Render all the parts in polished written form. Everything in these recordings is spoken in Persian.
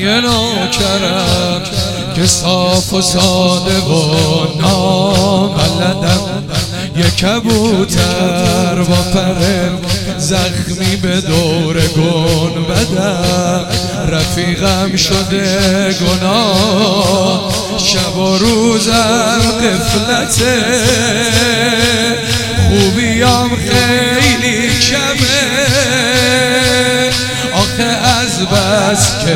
یه نوکرم که صاف و ساده و نابلدم، یه کبوتر با پر زخمی به دور گنبدم، رفیقم شده گناه شب و روزم قفلته، خوبیام خیلی کمه آخه از بس که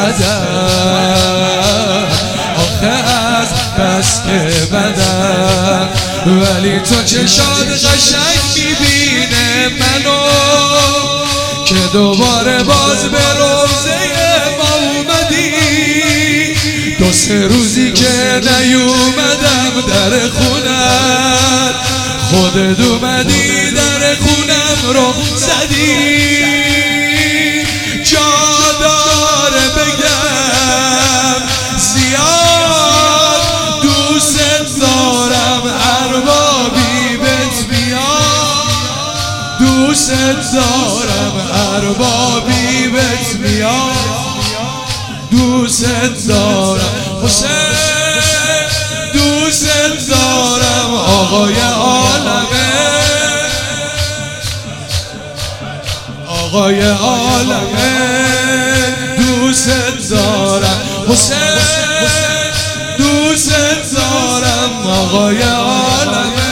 بدم، آخه از بس که بدم، ولی تو چشات قشنگ میبینه منو که دوباره باز به روزه ما اومدی، دو سه روزی که نیومدم در خونت، خودت اومدی در خونم رو زدی، جا داره بگم زیاد دوست دارم، اربابی بهت میاد، دوست دارم اربابی بهت میاد، دوست دارم حسین، دوست دارم آقای عالمه، آقای عالمه، دوست دارم حسین، دوست دارم آقای عالمه،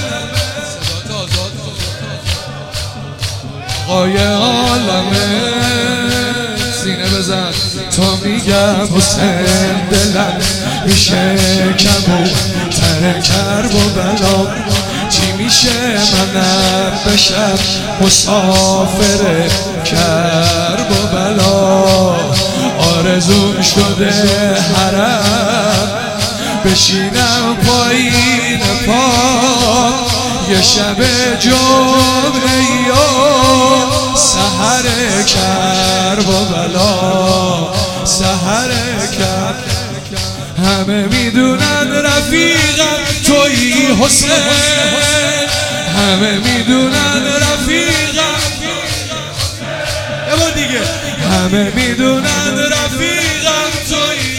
آقای عالمه، سینه بزن تا میگم حسین دلم میشه کبوتر کرب و بلا، چی میشه منم بشم مسافر کرب و بلا، آرزوم شده حرم بشینم پایین پا، یه شب جمعه یا سحر کرب و بلا، سحر کرب، همه میدونن رفیقم تویی حسین، همه میدونن رفیقم، یه بار دیگه، همه میدونن رفیقم تویی،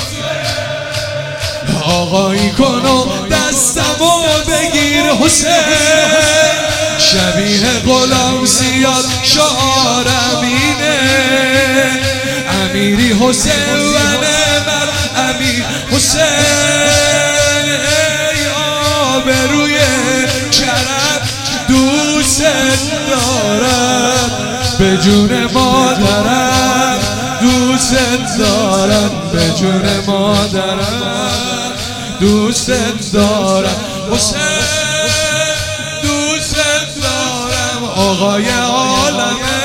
آقایی کن و دستمو بگیر حسین، شبیه غلام زیاد شعارم اینه، امیری حسین و من امیر حسین، ای آبروی کرم دوست دارم، به جون مادرم دوست دارم، به جون مادرم دوست دارم حسین، دوست دارم آقای عالمه،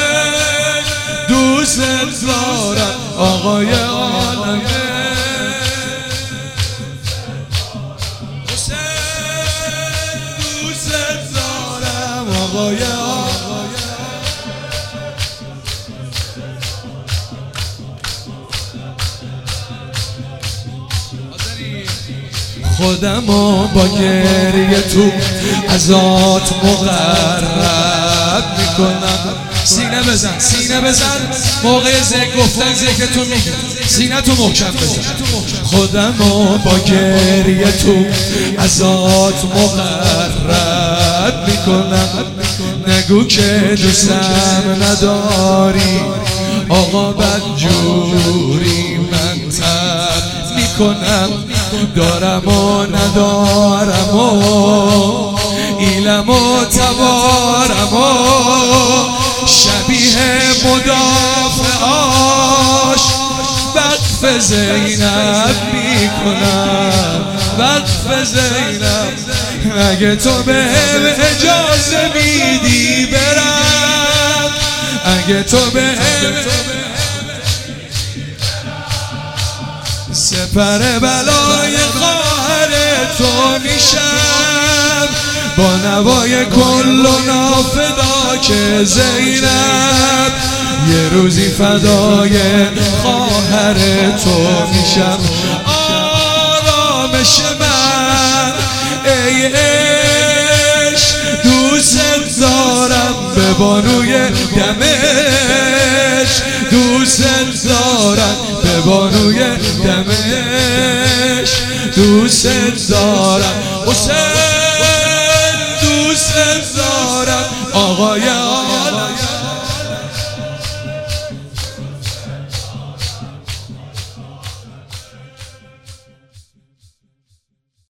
دوست دارم آقای عالمه، حسین دوست دارم آقای عالمه. خودمو با گریه تو ازات مقرب میکنم، سینه بزن، سینه بزن، موقع ذکر گفتن ذکرتون میگه، سینه تو محکم بزن، خودمو با گریه تو ازات مقرب میکنم، نگو که دوستم نداری آقا بدجوری، من تب میکنم دارم و ندارم و ایلم و توارم و شبیه مدافعاش وقف زینب میکنم، وقف زینب، اگه تو بهم اجازه میدی برم، اگه تو بهم سپر بلای خواهر تو میشم، با نوای کل و نافدا که زینب، یه روزی فدای خواهر تو میشم، آرامش من ای عشق دوست دارم، به بانوی دمشق دوست دارم به بانوی دمشق دوست دارم حسین دوست دارم آقای